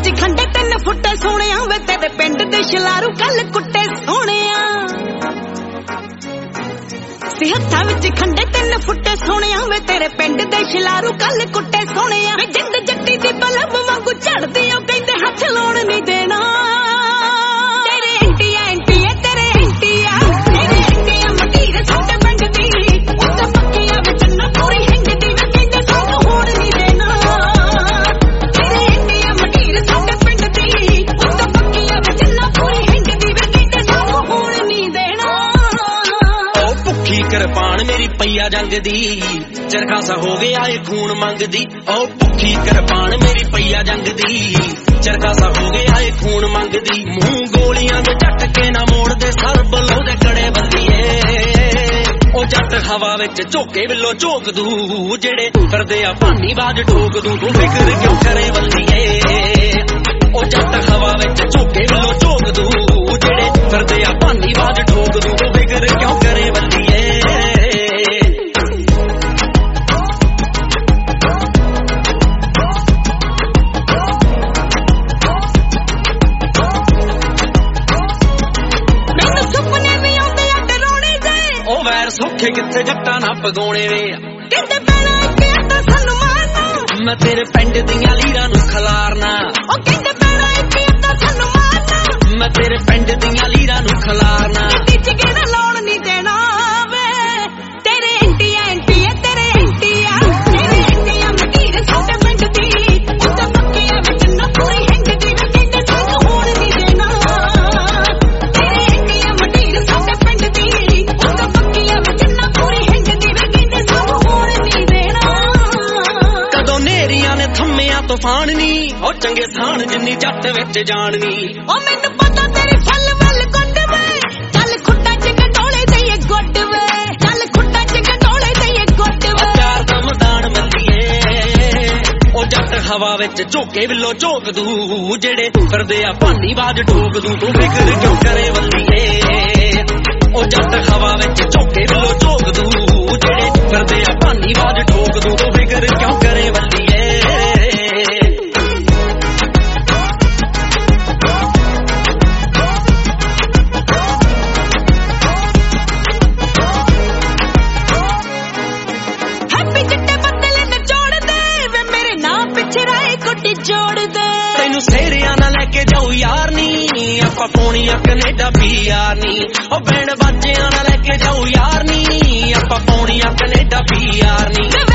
ਵਿੱਚ ਖੰਡੇ 3 ਫੁੱਟੇ ਸੋਹਣਿਆ ਵੇ ਤੇਰੇ ਪਿੰਡ ਦੇ ਸ਼ਲਾਰੂ ਕੱਲ ਕੁੱਟੇ ਸੋਹਣਿਆ ਸੀ ਹੱਥਾਂ ਵਿੱਚ ਖੰਡੇ 3 ਫੁੱਟੇ ਸੋਹਣਿਆ ਵੇ ਤੇਰੇ ਪਿੰਡ ਦੇ ਸ਼ਲਾਰੂ ਕੱਲ ਕੁੱਟੇ ਸੋਹਣਿਆ ਵੇ ਜਿੰਦ ਜੱਟੀ ਦੀ ਬਲਬ ਵਾਂਗੂ ਝੜਦੀ ਉਹ ਕਹਿੰਦੇ ਹੱਥ ਲਾਉਣ ਨਹੀਂ ਦੇਣਾ ਤੇਰੇ ਇੰਟੀਆ ਇੰਟੀਆ ਤੇਰੇ ਇੰਟੀਆ ਤੇਰੇ ਇੰਟੀਆ ਮਟੀਰ ਸਾਡੇ ਪਿੰਡ ਦੀ ਉੱਤੇ ਪੱਕੀਆਂ ਵਿੱਚ ਨਾ ਪੂਰੀ ਹਿੰਦੀ ਵੇ ਕਹਿੰਦੇ ਸਾਨੂੰ ਹੋਣ ਨਹੀਂ ਦੇਣਾ ਤੇਰੇ ਇੰਟੀਆ ਮਟੀਰ ਸਾਡੇ ਪਿੰਡ ਦੀ ਉੱਤੇ ਪੱਕੀਆਂ ਵਿੱਚ ਨਾ ਪੂਰੀ ਹਿੰਦੀ ਵੇ ਕਹਿੰਦੇ ਸਾਨੂੰ ਹੋਣ ਨਹੀਂ ਦੇਣਾ ਭੁੱਖੀ ਕਿਰਪਾਨ ਮੇਰੀ ਪਈਆ ਜੰਗ ਦੀ ਚਰਖਾਸਾ ਹੋ ਗਿਆ ਏ ਖੂਨ ਮੰਗਦੀ ਉਹ ਭੁੱਖੀ ਕਿਰਪਾਨ ਮੇਰੀ ਪਈਆ ਜੰਗ ਦੀ ਚਰਖਾਸਾ ਹੋ ਗਿਆ ਏ ਖੂਨ ਮੰਗਦੀ ਮੂੰਹ ਗੋਲੀਆਂ ਦੇ ਝਟਕੇ ਨਾ ਮੋੜਦੇ ਸਰ ਬਲੋ ਦੇ ਕੜੇ ਬੱਲੀਏ ਉਹ ਜੱਟ ਹਵਾ ਵਿੱਚ ਝੋਕੇ ਵੱਲੋਂ ਝੋਕ ਦੂ ਜਿਹੜੇ ਫਿਰਦੇ ਆ ਭਾਨੀ ਬਾਜ ਠੋਕ ਦੂ ਤੂੰ ਫਿਕਰ ਕਿਉਂ ਕਰੇ ਬੱਲੀਏ ਉਹ ਜੱਟ ਹਵਾ ਵਿੱਚ ਝੋਕੇ ਵੱਲੋਂ ਝੋਕ ਦੂ ਜਿਹੜੇ ਫਿਰਦੇ ਆ ਭਾਨੀ ਬਾਜ ਠੋਕ ਦੂ ਤੂੰ ਫਿਕਰ ਕਿਉਂ ਕਰੇ ਬੱਲੀਏ ਸੌਖੇ ਕਿੱਥੇ ਜੱਟਾਂ ਨਾ ਪਗਾਉਣੇ ਵੇ ਕਹਿੰਦੇ ਪੈਣਾ ਕਿ ਤਾਂ ਸਾਨੂੰ ਮਾਰਨਾ ਮੈਂ ਤੇਰੇ ਪਿੰਡ ਦੀਆਂ ਲੀਰਾਂ ਨੂੰ ਖਲਾਰਨਾ ਉਹ ਕਹਿੰਦੇ ਪੈਣਾ ਕਿ ਤਾਂ ਸਾਨੂੰ ਮਾਰਨਾ ਮੈਂ ਤੇਰੇ ਪਿੰਡ ਦੀਆਂ ਲੀਰਾਂ ਨੂੰ ਖਲਾਰਨਾ ਟੀਚੇ ਕਿਹੜਾ ਲਾਉਣ ਨਹੀਂ ਦੇਣਾ ਵੇ ਤੇਰੇ ਇੰਟੀਆ ਇੰਟੀਆ ਤੇਰੇ ਇੰਟੀਆ ਤੇਰੇ ਇੰਟੀਆ ਮਟੀਰ ਸਾਡੇ ਪਿੰਡ ਦੀ ਉੱਤੇ ਪੱਕੀਆਂ ਵਿੱਚ ਨਾ ਪੂਰੀ ਹਿੰਦ ਦੀ ਵੇ ਕਹਿੰਦੇ ਸਾਨੂੰ ਹੋਣ ਨਹੀਂ ਦੇਣਾ ਤੇਰੇ ਇੰਟੀਆ ਮਟੀਰ ਸਾਡੇ ਪਿੰਡ ਦੀ ਉੱਤੇ ਪੱਕੀਆਂ ਵਿੱਚ ਨਾ ਪੂਰੀ ਹਿੰਦ ਦੀ ਵੇ ਕਹਿੰਦੇ ਸਾਨੂੰ ਹੋਣ ਨਹੀਂ ਦੇਣਾ ਕਦੋਂ ਨੇਰੀਆਂ ਨੇ ਥੰਮਿਆ ਤੂਫਾਨ ਨੀ ਉਹ ਚੰਗੇ ਥਾਣ ਜਿੰਨੀ ਜੱਟ ਵਿੱਚ ਜਾਣਨੀ ਉਹ ਮੈਨੂੰ ਪਤਾ ਤੇਰੀ ਫੱਲ ਵੱਲ ਗੁੱਡ ਵੇ ਚੱਲ ਖੁੱਟਾਂ ਚ ਗੰਡੋਲੇ ਦਈਏ ਗੁੱਡ ਵੇ ਚੱਲ ਖੁੱਟਾਂ ਚ ਗੰਡੋਲੇ ਦਈਏ ਗੁੱਡ ਵੇ ਪਿਆਰ ਦਾ ਮੈਦਾਨ ਮੱਲੀਏ ਉਹ ਜੱਟ ਹਵਾ ਵਿੱਚ ਝੋਕੇ ਵੱਲੋਂ ਝੋਕ ਦੂ ਜਿਹੜੇ ਫਿਰਦੇ ਆ ਭਾਨੀ ਬਾਜ ਠੋਕ ਦੂ ਤੂੰ ਫਿਕਰ ਕਿਉਂ ਕਰੇ ਬੱਲੀਏ ਉਹ ਜੱਟ ਹਵਾ ਵਿੱਚ ਝੋਕੇ ਵੱਲੋਂ ਝੋਕ ਦੂ ਜਿਹੜੇ ਫਿਰਦੇ ਆ ਭਾਨੀ ਬਾਜ ਠੋਕ ਦੂ ਤੂੰ ਫਿਕਰ ਕਿਉਂ ਕਰੇ ਬੱਲੀਏ ਤੈਨੂੰ ਸੇਰਿਆਂ ਨਾਲ ਲੈ ਕੇ ਜਾਊ ਯਾਰ ਨੀ ਆਪਾਂ ਪਾਉਣੀਆਂ ਕੈਨੇਡਾ ਪੀਆਰ ਨੀ ਉਹ ਬੈਂਡ ਬਾਜਿਆਂ ਨਾਲ ਲੈ ਕੇ ਜਾਊ ਯਾਰ ਨੀ ਆਪਾਂ ਪਾਉਣੀਆਂ ਕੈਨੇਡਾ ਪੀਆਰ ਨੀ